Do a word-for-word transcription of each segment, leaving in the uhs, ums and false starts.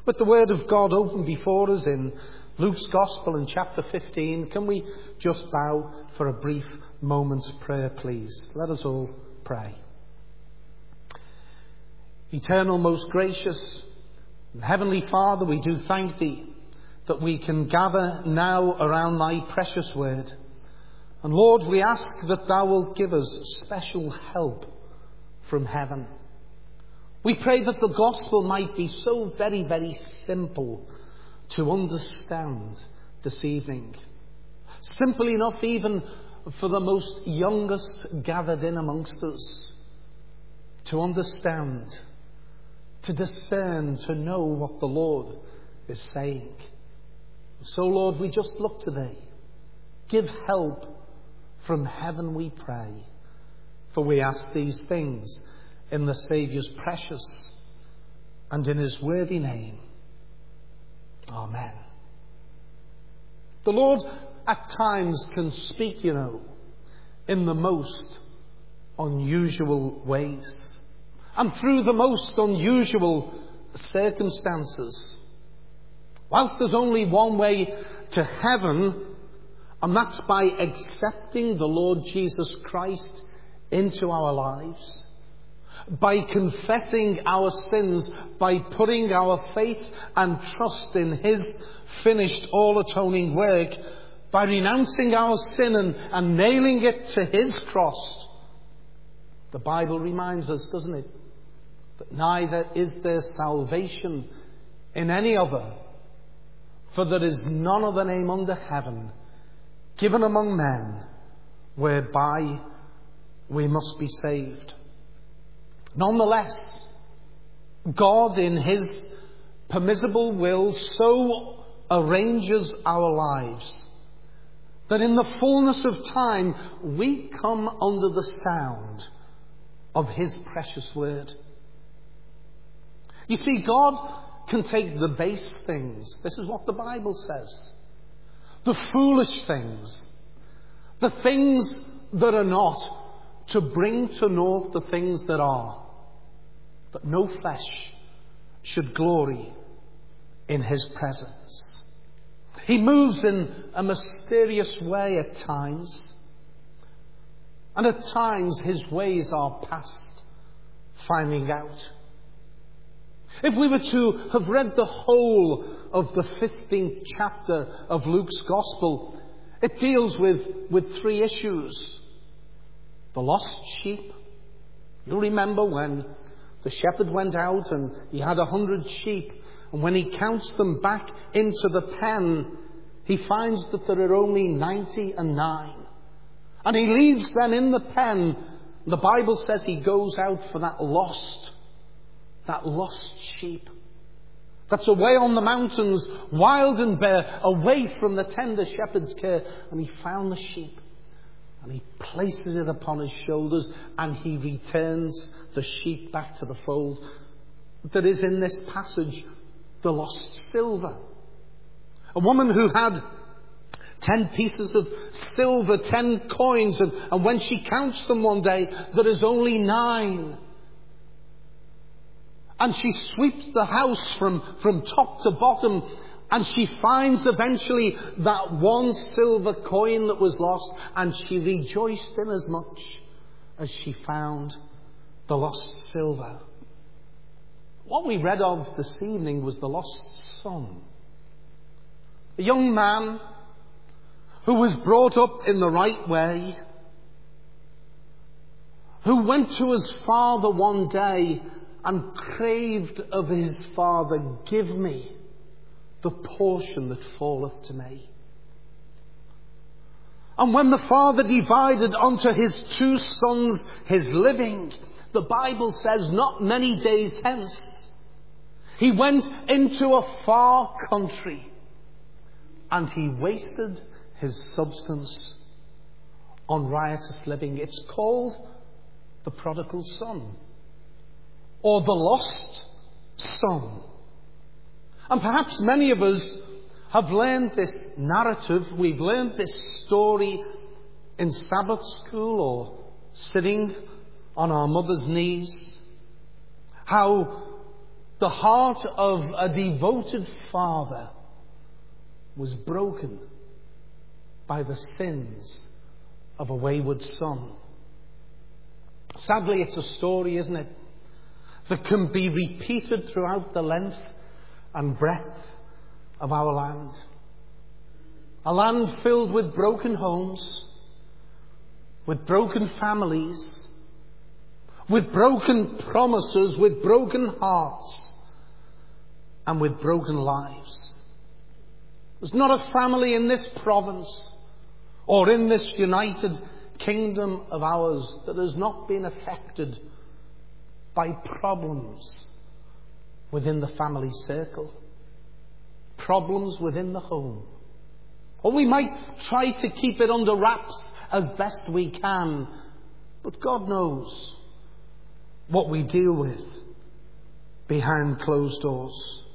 With the Word of God open before us in Luke's Gospel in chapter fifteen, can we just bow for a brief moment's prayer, please? Let us all pray. Eternal, most gracious, Heavenly Father, we do thank Thee that we can gather now around Thy precious Word. And Lord, we ask that Thou wilt give us special help from heaven. We pray that the gospel might be so very, very simple to understand this evening. Simple enough even for the most youngest gathered in amongst us to understand, to discern, to know what the Lord is saying. So, Lord, we just look to Thee. Give help from heaven, we pray. For we ask these things in the Saviour's precious and in His worthy name. Amen. The Lord at times can speak, you know, in the most unusual ways and through the most unusual circumstances. Whilst there's only one way to heaven, and that's by accepting the Lord Jesus Christ into our lives, by confessing our sins, by putting our faith and trust in His finished all-atoning work, by renouncing our sin and, and nailing it to His cross. The Bible reminds us, doesn't it, that neither is there salvation in any other, for there is none other name under heaven given among men whereby we must be saved. Nonetheless, God in His permissible will so arranges our lives that in the fullness of time we come under the sound of His precious word. You see, God can take the base things. This is what the Bible says. The foolish things. The things that are not, to bring to naught the things that are. That no flesh should glory in His presence. He moves in a mysterious way at times. And at times His ways are past finding out. If we were to have read the whole of the fifteenth chapter of Luke's Gospel, it deals with, with three issues. The lost sheep. You'll remember when the shepherd went out and he had a hundred sheep, and when he counts them back into the pen, he finds that there are only ninety and nine. And he leaves them in the pen. The Bible says he goes out for that lost That lost sheep that's away on the mountains, wild and bare, away from the tender shepherd's care. And he found the sheep and he places it upon his shoulders and he returns the sheep back to the fold. There is in this passage the lost silver. A woman who had ten pieces of silver, ten coins, and, and when she counts them one day, there is only nine. And she sweeps the house from, from top to bottom, and she finds eventually that one silver coin that was lost, and she rejoiced in as much as she found the lost silver. What we read of this evening was the lost son. A young man who was brought up in the right way, who went to his father one day and craved of his father, "Give me the portion that falleth to me." And when the father divided unto his two sons his living, the Bible says not many days hence, he went into a far country and he wasted his substance on riotous living. It's called the prodigal son, or the lost son. And perhaps many of us have learned this narrative, we've learned this story in Sabbath school or sitting on our mother's knees. How the heart of a devoted father was broken by the sins of a wayward son. Sadly, it's a story, isn't it, that can be repeated throughout the length and breadth of our land. A land filled with broken homes, with broken families, with broken promises, with broken hearts, and with broken lives. There's not a family in this province or in this United Kingdom of ours that has not been affected by problems within the family circle, problems within the home. Or we might try to keep it under wraps as best we can, but God knows what we deal with behind closed doors.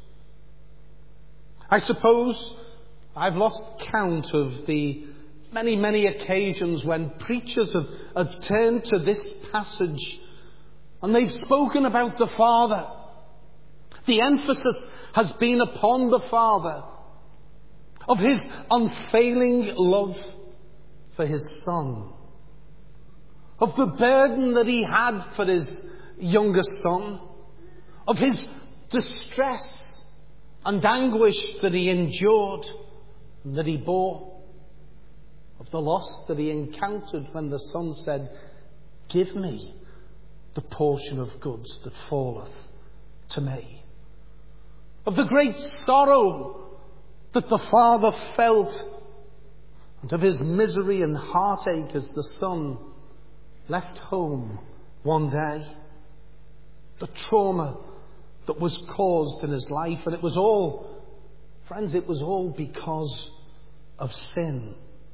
I suppose I've lost count of the many, many occasions when preachers have, have turned to this passage and they've spoken about the Father. The emphasis has been upon the Father, of His unfailing love for His Son, of the burden that He had for His younger son, of His distress and anguish that He endured and that He bore, of the loss that He encountered when the Son said, "Give me the portion of goods that falleth to me," of the great sorrow that the Father felt, and of His misery and heartache as the Son left home one day, the trauma that was caused in His life. And it was all, friends, it was all because of sin.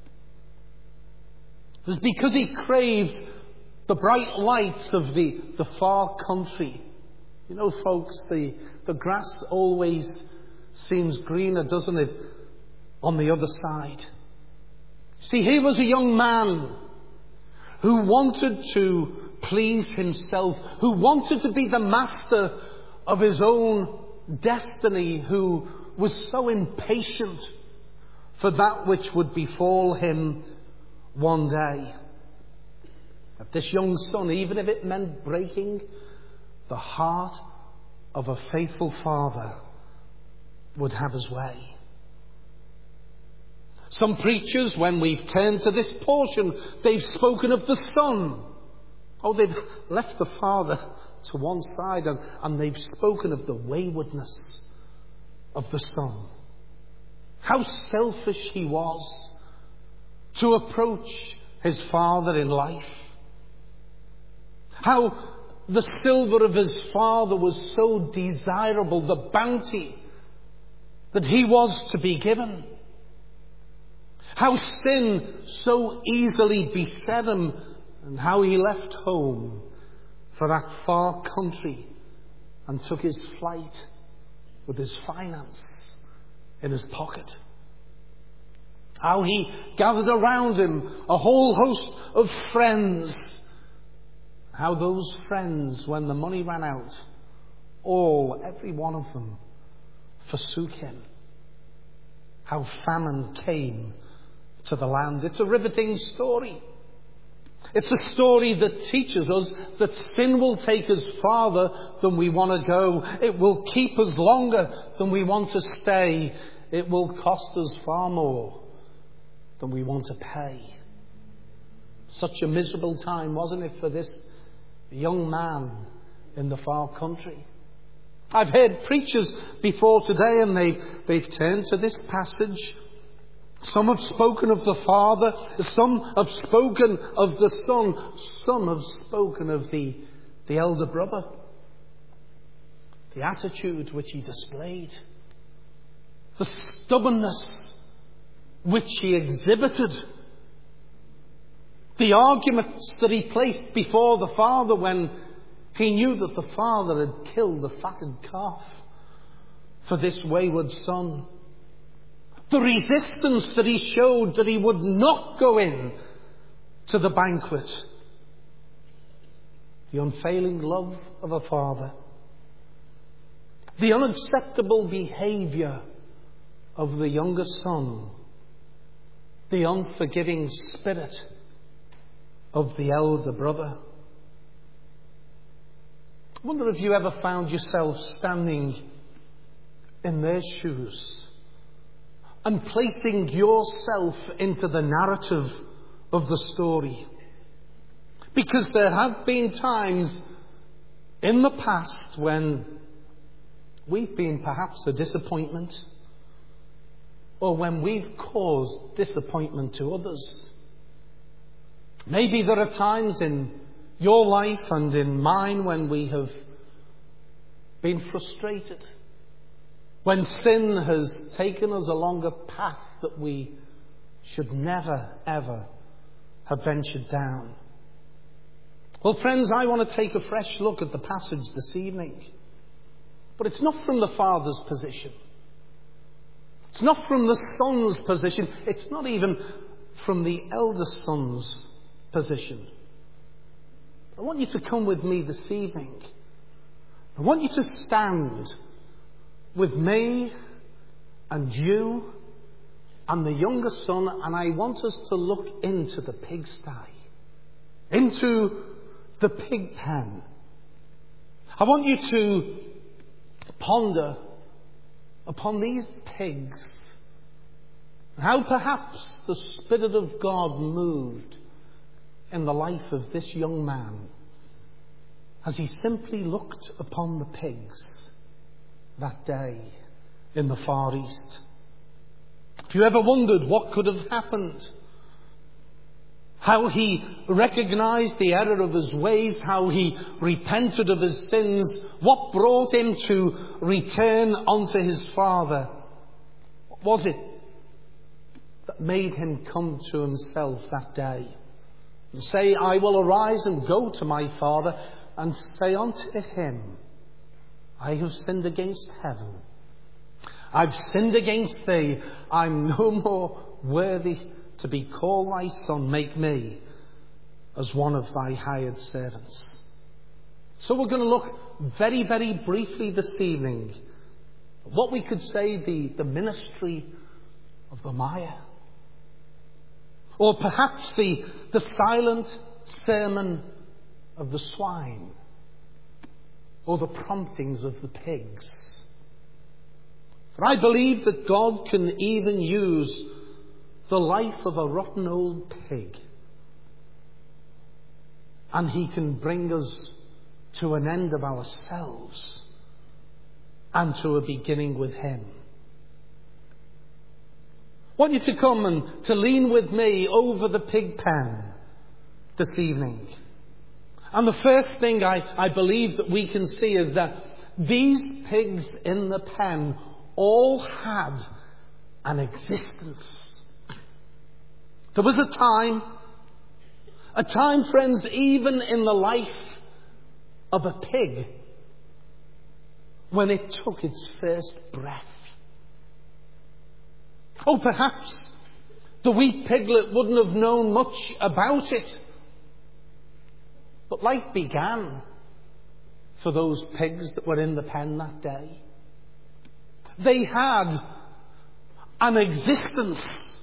It was because He craved the bright lights of the, the far country. You know, folks, the, the grass always seems greener, doesn't it, on the other side. See, he was a young man who wanted to please himself, who wanted to be the master of his own destiny, who was so impatient for that which would befall him one day. That this young son, even if it meant breaking the heart of a faithful father, would have his way. Some preachers, when we've turned to this portion, they've spoken of the Son. Oh, they've left the Father to one side and, and they've spoken of the waywardness of the Son. How selfish he was to approach his Father in life. How the silver of his Father was so desirable, the bounty that he was to be given. How sin so easily beset him, and how he left home for that far country and took his flight with his finance in his pocket. How he gathered around him a whole host of friends. How those friends, when the money ran out, all, every one of them, forsook him. How famine came to the land. It's a riveting story. It's a story that teaches us that sin will take us farther than we want to go. It will keep us longer than we want to stay. It will cost us far more than we want to pay. Such a miserable time, wasn't it, for this young man in the far country? I've heard preachers before today, and they, they've turned to this passage. Some have spoken of the Father, some have spoken of the Son, some have spoken of the, the elder brother. The attitude which he displayed, the stubbornness which he exhibited, the arguments that he placed before the Father when he knew that the Father had killed the fatted calf for this wayward son. The resistance that he showed that he would not go in to the banquet. The unfailing love of a father. the unacceptable behaviour of the younger son, the unforgiving spirit of the elder brother. I wonder if you ever found yourself standing in their shoes and placing yourself into the narrative of the story. Because there have been times in the past when we've been perhaps a disappointment, or when we've caused disappointment to others. Maybe there are times in your life and in mine when we have been frustrated, when sin has taken us along a path that we should never, ever have ventured down. Well, friends, I want to take a fresh look at the passage this evening. But it's not from the father's position. It's not from the son's position. It's not even from the eldest son's position. I want you to come with me this evening. I want you to stand with me and you and the younger son, and I want us to look into the pigsty, into the pig pen. I want you to ponder upon these pigs, how perhaps the Spirit of God moved in the life of this young man as he simply looked upon the pigs that day in the Far East. If you ever wondered what could have happened, how he recognized the error of his ways, how he repented of his sins, what brought him to return unto his father, what was it that made him come to himself that day and say, I will arise and go to my father and say unto him, I have sinned against heaven. I've sinned against thee. I'm no more worthy to be called thy son. Make me as one of thy hired servants. So we're going to look very, very briefly this evening at what we could say the, the ministry of the Maya. Or perhaps the, the silent sermon of the swine. Or the promptings of the pigs. For I believe that God can even use the life of a rotten old pig, and he can bring us to an end of ourselves and to a beginning with him. I want you to come and to lean with me over the pig pen this evening. And the first thing I, I believe that we can see is that these pigs in the pen all had an existence. There was a time, a time, friends, even in the life of a pig, when it took its first breath. Oh, perhaps the wee piglet wouldn't have known much about it. But life began for those pigs that were in the pen that day. They had an existence.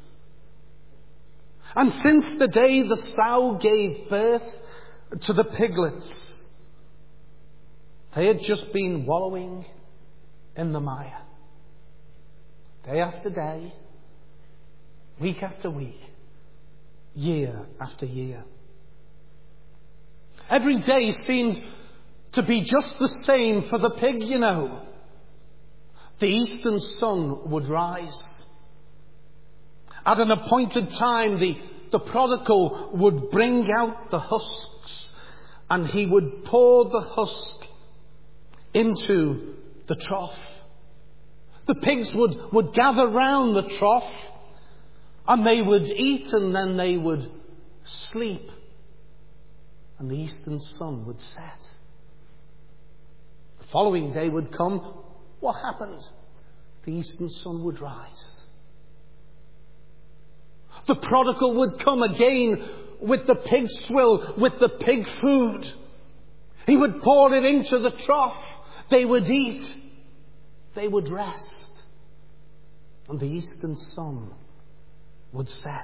And since the day the sow gave birth to the piglets, they had just been wallowing in the mire. Day after day, week after week, year after year. Every day seemed to be just the same for the pig, you know. The eastern sun would rise. At an appointed time, the, the prodigal would bring out the husks, and he would pour the husk into the trough. The pigs would, would gather round the trough, and they would eat, and then they would sleep, and the eastern sun would set. The following day would come. What happened? The eastern sun would rise. The prodigal would come again with the pig swill, with the pig food. He would pour it into the trough. They would eat. they would rest, and the eastern sun would set.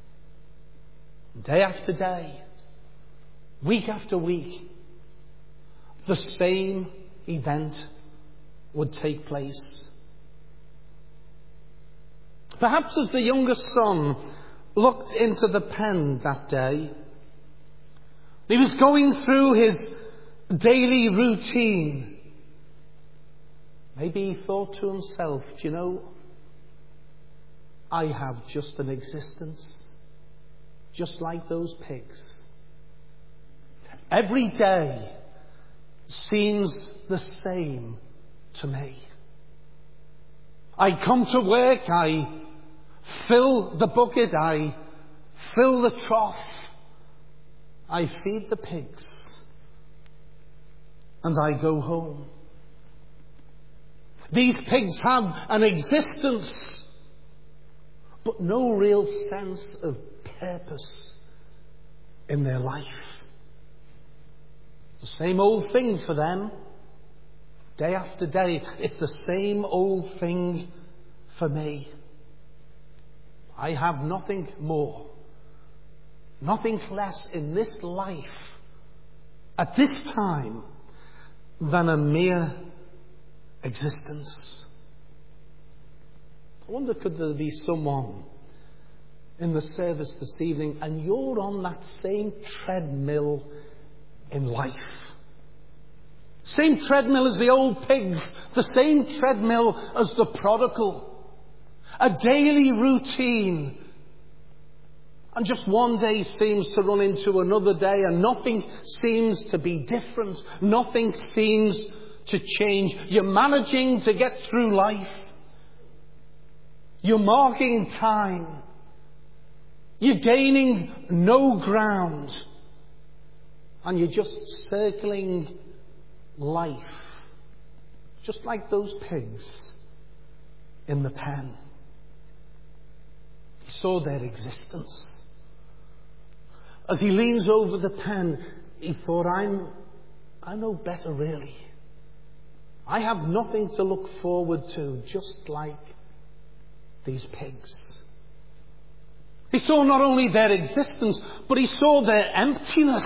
Day after day, week after week, the same event would take place. Perhaps as the youngest son looked into the pen that day, he was going through his daily routine. Maybe he thought to himself, do you know, I have just an existence, just like those pigs. Every day seems the same to me. I come to work, I fill the bucket, I fill the trough, I feed the pigs, and I go home. These pigs have an existence, but no real sense of purpose in their life. The same old thing for them, day after day. It's the same old thing for me. I have nothing more, nothing less in this life at this time than a mere existence. I wonder, could there be someone in the service this evening and you're on that same treadmill in life? Same treadmill as the old pigs, the same treadmill as the prodigal. A daily routine. And just one day seems to run into another day and nothing seems to be different. Nothing seems to change. You're managing to get through life. You're marking time. You're gaining no ground. And you're just circling life. Just like those pigs in the pen. He saw their existence. As he leans over the pen, he thought, I'm, I know better really. I have nothing to look forward to, just like these pigs. He saw not only their existence, but he saw their emptiness.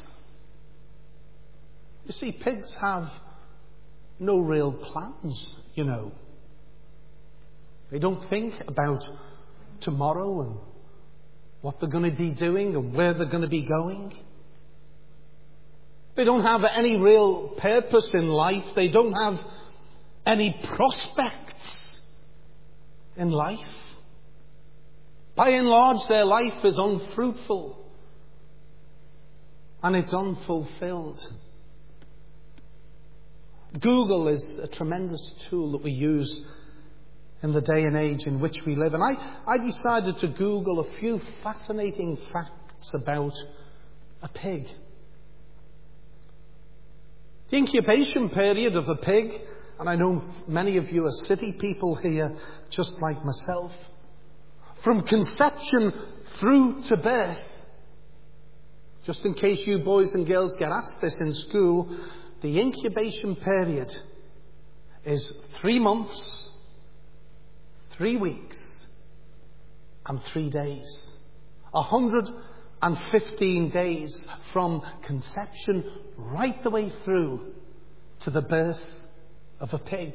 You see, pigs have no real plans, you know. They don't think about tomorrow and what they're going to be doing and where they're going to be going. They don't have any real purpose in life. They don't have any prospects in life. By and large, their life is unfruitful and it's unfulfilled. Google is a tremendous tool that we use in the day and age in which we live. And I, I decided to Google a few fascinating facts about a pig. The incubation period of a pig, and I know many of you are city people here, just like myself, from conception through to birth. Just in case you boys and girls get asked this in school, the incubation period is three months, three weeks, and three days. one hundred fifteen days from conception right the way through to the birth of a pig.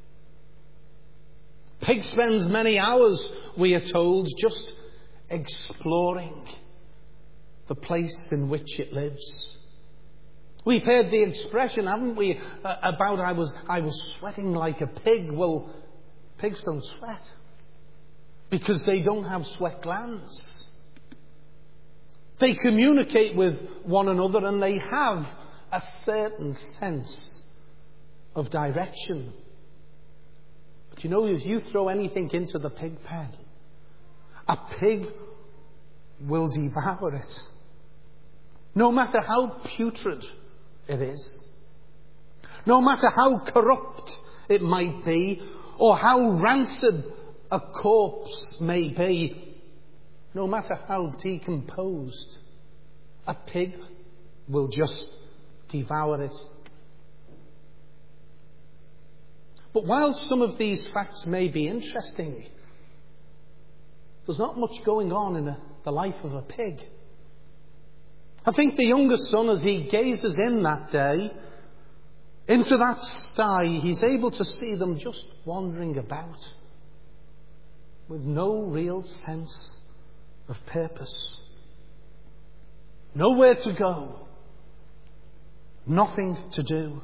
Pig spends many hours, we are told, just exploring the place in which it lives. We've heard the expression, haven't we, uh, about I was I was sweating like a pig. Well, pigs don't sweat because they don't have sweat glands. They communicate with one another and they have a certain sense of direction. But you know, if you throw anything into the pig pen, a pig will devour it. No matter how putrid it is, no matter how corrupt it might be, or how rancid a corpse may be, no matter how decomposed, a pig will just devour it. But while some of these facts may be interesting, there's not much going on in a, the life of a pig. I think the youngest son, as he gazes in that day into that sty, he's able to see them just wandering about with no real sense of purpose. Nowhere to go. Nothing to do.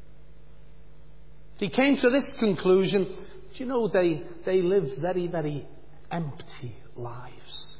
He came to this conclusion: do you know, they, they live very, very empty lives.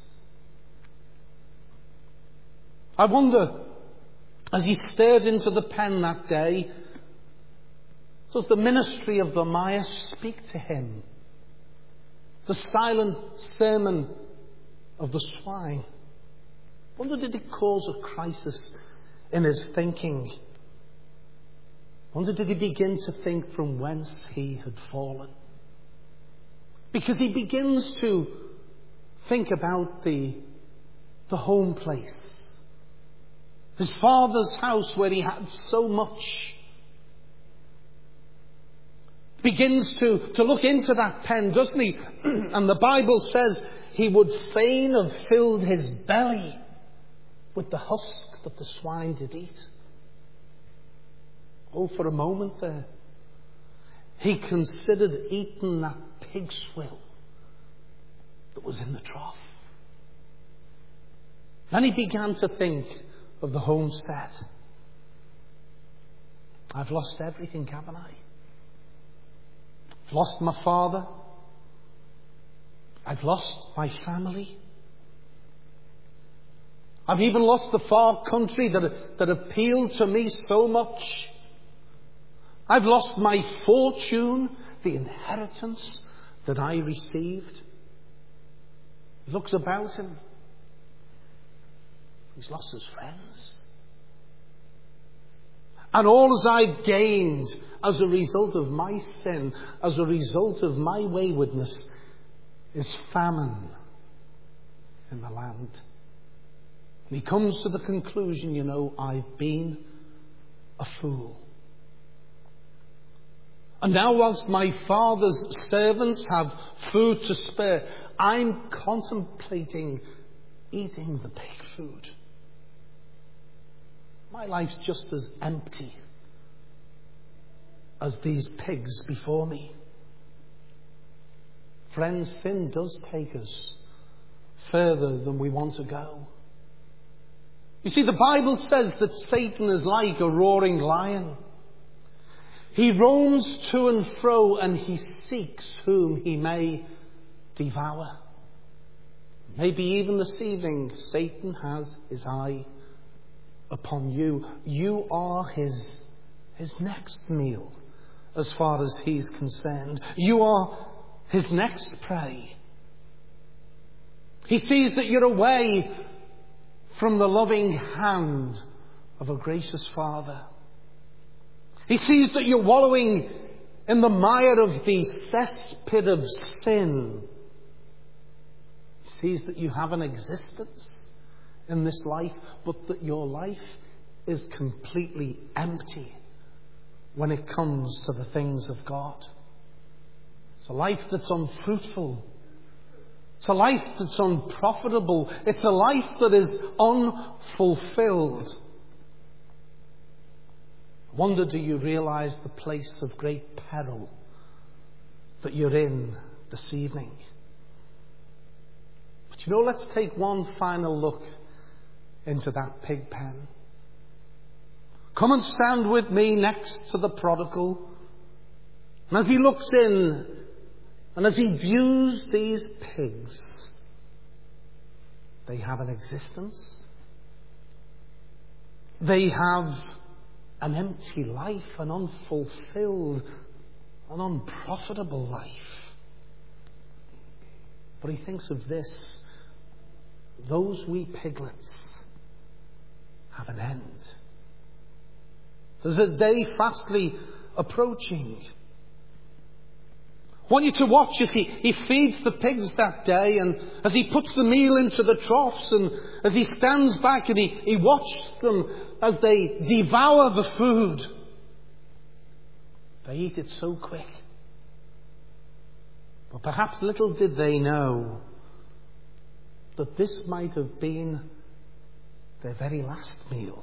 I wonder, as he stared into the pen that day, does the ministry of the Maya speak to him? The silent sermon of the swine. I wonder, did it cause a crisis in his thinking? I wonder, did he begin to think from whence he had fallen? Because he begins to think about the, the home place. His father's house where he had so much. Begins to, to look into that pen, doesn't he? And the Bible says he would fain have filled his belly with the husk that the swine did eat. Oh, for a moment there, he considered eating that pig swill that was in the trough. Then he began to think of the homestead. I've lost everything, haven't I? I've lost my father. I've lost my family. I've even lost the far country that, that appealed to me so much. I've lost my fortune, the inheritance that I received. He looks about him. He's lost his friends. And all as I've gained as a result of my sin, as a result of my waywardness, is famine in the land. And he comes to the conclusion, you know, I've been a fool. And now whilst my father's servants have food to spare, I'm contemplating eating the pig food. My life's just as empty as these pigs before me. Friends, sin does take us further than we want to go. You see, the Bible says that Satan is like a roaring lion. He roams to and fro and he seeks whom he may devour. Maybe even this evening Satan has his eye upon you. You are his, his next meal as far as he's concerned. You are his next prey. He sees that you're away from the loving hand of a gracious Father. He sees that you're wallowing in the mire of the cesspit of sin. He sees that you have an existence in this life, but that your life is completely empty when it comes to the things of God. It's a life that's unfruitful. It's a life that's unprofitable. It's a life that is unfulfilled. I wonder, do you realize the place of great peril that you're in this evening? But you know, let's take one final look into that pig pen. Come and stand with me next to the prodigal. And as he looks in, and as he views these pigs, they have an existence. They have an empty life, an unfulfilled, an unprofitable life. But he thinks of this: those wee piglets have an end. There's a day fastly approaching. I want you to watch as he, he feeds the pigs that day, and as he puts the meal into the troughs, and as he stands back and he, he watches them as they devour the food. They eat it so quick. But perhaps little did they know that this might have been their very last meal.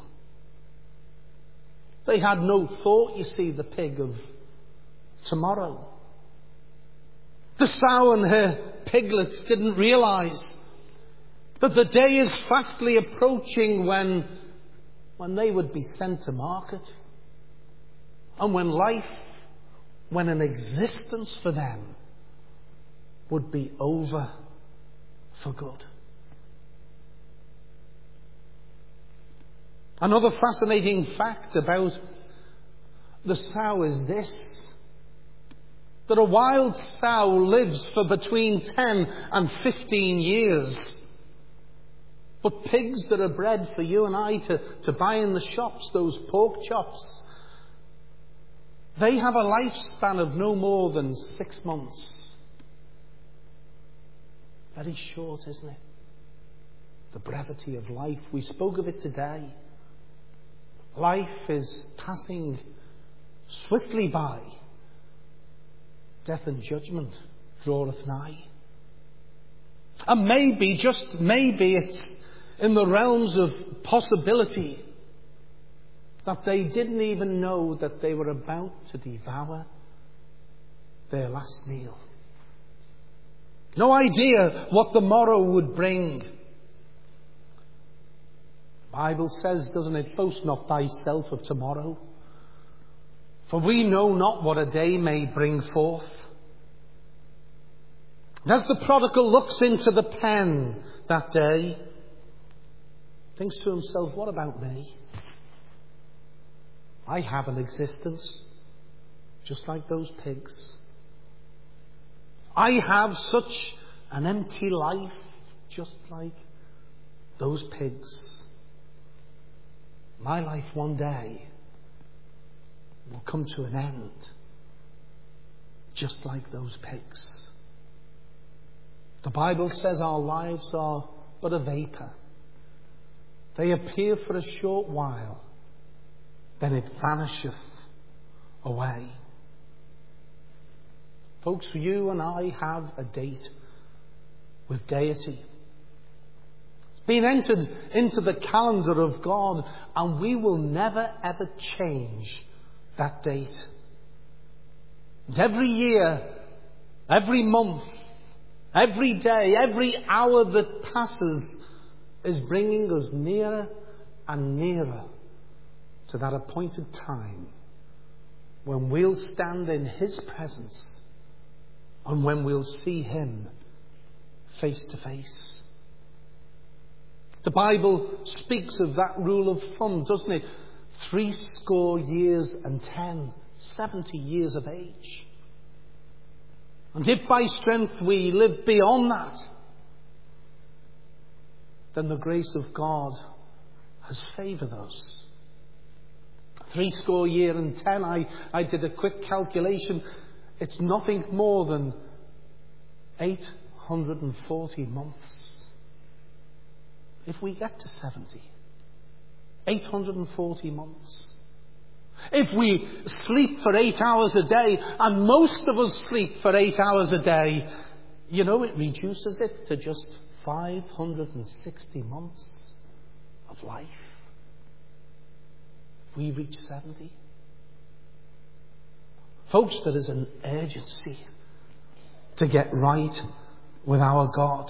They had no thought, you see, the pig, of tomorrow. The sow and her piglets didn't realise that the day is fastly approaching when, when they would be sent to market. And when life, when an existence for them would be over for good. Another fascinating fact about the sow is this: that a wild sow lives for between ten and fifteen years. But pigs that are bred for you and I to, to buy in the shops, those pork chops, they have a lifespan of no more than six months. Very short, isn't it? The brevity of life. We spoke of it today. Life is passing swiftly by. Death and judgment draweth nigh. And maybe, just maybe, it's in the realms of possibility that they didn't even know that they were about to devour their last meal. No idea what the morrow would bring. The Bible says, doesn't it, boast not thyself of tomorrow, for we know not what a day may bring forth. And as the prodigal looks into the pen that day, thinks to himself, what about me? I have an existence just like those pigs. I have such an empty life just like those pigs. My life one day will come to an end just like those pigs. The Bible says our lives are but a vapour. They appear for a short while, then it vanisheth away. Folks, you and I have a date with deity. It's been entered into the calendar of God, and we will never ever change that date. And every year, every month, every day, every hour that passes is bringing us nearer and nearer to that appointed time when we'll stand in His presence and when we'll see Him face to face. The Bible speaks of that rule of thumb, doesn't it? Three score years and ten, seventy years of age. And if by strength we live beyond that, then the grace of God has favoured us. Three score year and ten, I, I did a quick calculation. It's nothing more than eight hundred forty months. If we get to seventy, eight hundred forty months. If we sleep for eight hours a day, and most of us sleep for eight hours a day, you know, it reduces it to just five hundred sixty months of life. If we reach seventy. Folks, there is an urgency to get right with our God.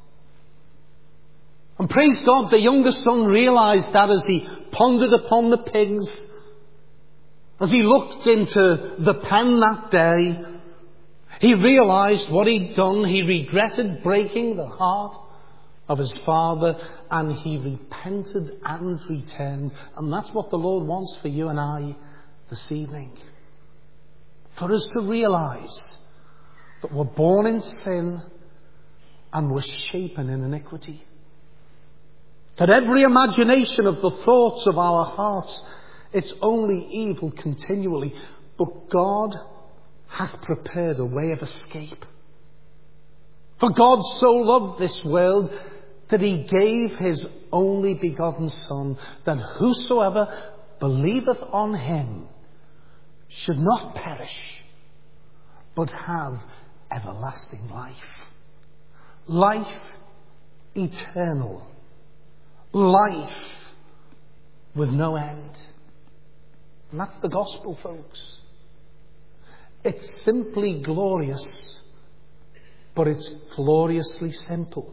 And praise God, the younger son realised that as he pondered upon the pigs, as he looked into the pen that day, he realised what he'd done. He regretted breaking the heart of his father, and he repented and returned. And that's what the Lord wants for you and I this evening. For us to realise that we're born in sin and we're shapen in iniquity. That every imagination of the thoughts of our hearts, it's only evil continually. But God hath prepared a way of escape. For God so loved this world that He gave His only begotten Son, that whosoever believeth on Him should not perish, but have everlasting life. Life eternal. Life with no end. And that's the gospel, folks. It's simply glorious, but it's gloriously simple.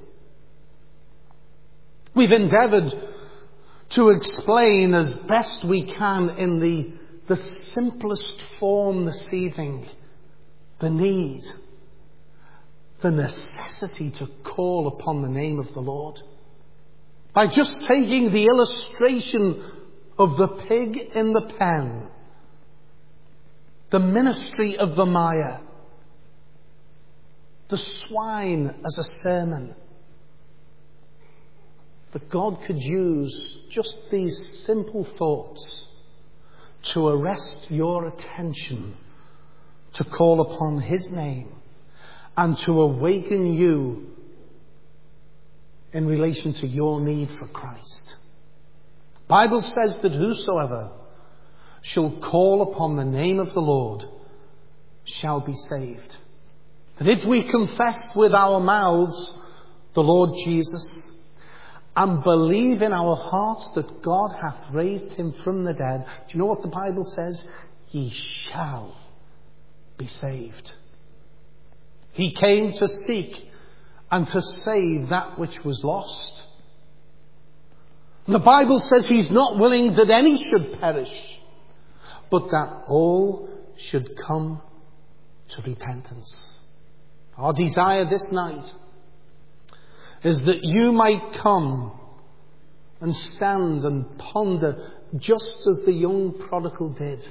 We've endeavoured to explain as best we can in the, the simplest form this evening the need, the necessity to call upon the name of the Lord. By just taking the illustration of the pig in the pen, the ministry of the mire, the swine as a sermon, that God could use just these simple thoughts to arrest your attention, to call upon His name, and to awaken you in relation to your need for Christ. The Bible says that whosoever shall call upon the name of the Lord shall be saved. That if we confess with our mouths the Lord Jesus and believe in our hearts that God hath raised him from the dead, do you know what the Bible says? Ye shall be saved. He came to seek and to save that which was lost. The Bible says He's not willing that any should perish, but that all should come to repentance. Our desire this night is that you might come and stand and ponder just as the young prodigal did.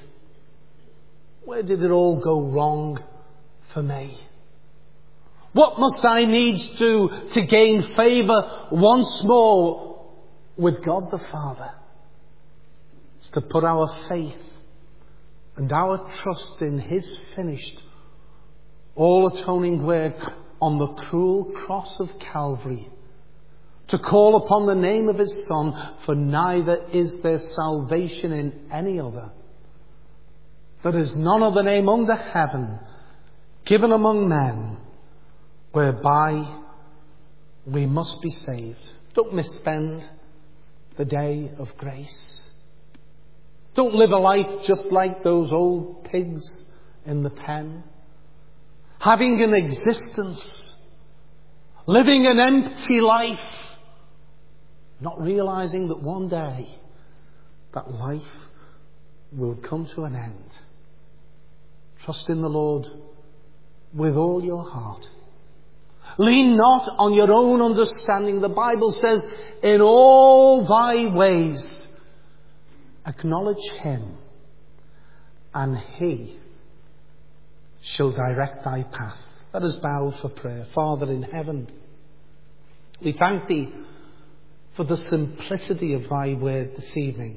Where did it all go wrong for me? What must I needs do to gain favour once more with God the Father? It's to put our faith and our trust in His finished, all-atoning work on the cruel cross of Calvary, to call upon the name of His Son, for neither is there salvation in any other. There is none other name under heaven given among men whereby we must be saved. Don't misspend the day of grace. Don't live a life just like those old pigs in the pen, having an existence, living an empty life, not realizing that one day that life will come to an end. Trust in the Lord with all your heart. Lean not on your own understanding. The Bible says, in all thy ways acknowledge Him, and He shall direct thy path. Let us bow for prayer. Father in heaven, we thank Thee for the simplicity of Thy word this evening.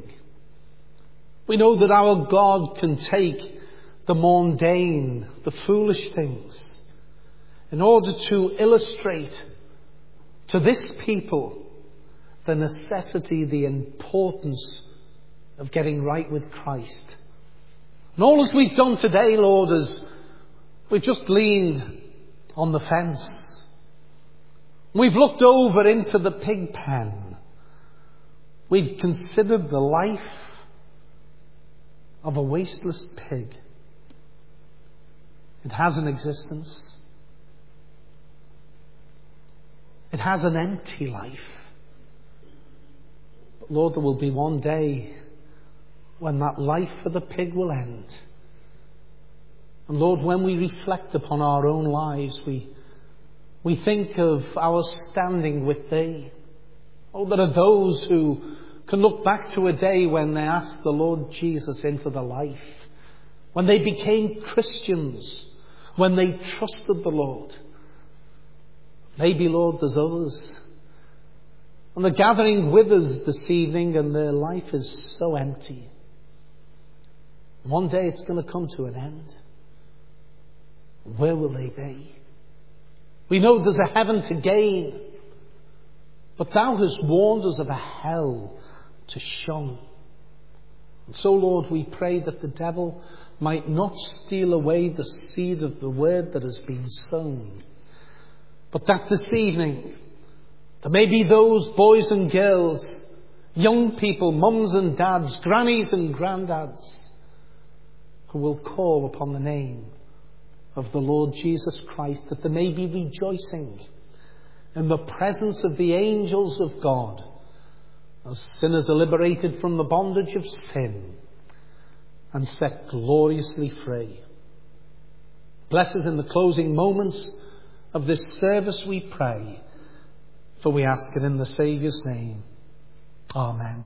We know that our God can take the mundane, the foolish things, in order to illustrate to this people the necessity, the importance of getting right with Christ. And all as we've done today, Lord, is we've just leaned on the fence. We've looked over into the pig pen. We've considered the life of a wasteless pig. It has an existence. It has an empty life. But Lord, there will be one day when that life for the pig will end. And Lord, when we reflect upon our own lives, we, we think of our standing with Thee. Oh, there are those who can look back to a day when they asked the Lord Jesus into their life, when they became Christians, when they trusted the Lord. Maybe, Lord, there's others, and they're gathering with us this evening and their life is so empty. One day it's going to come to an end. Where will they be? We know there's a heaven to gain, but Thou hast warned us of a hell to shun. And so, Lord, we pray that the devil might not steal away the seed of the word that has been sown. But that this evening, there may be those boys and girls, young people, mums and dads, grannies and granddads, who will call upon the name of the Lord Jesus Christ, that they may be rejoicing in the presence of the angels of God as sinners are liberated from the bondage of sin and set gloriously free. Bless us in the closing moments of this service, we pray, for we ask it in the Saviour's name. Amen.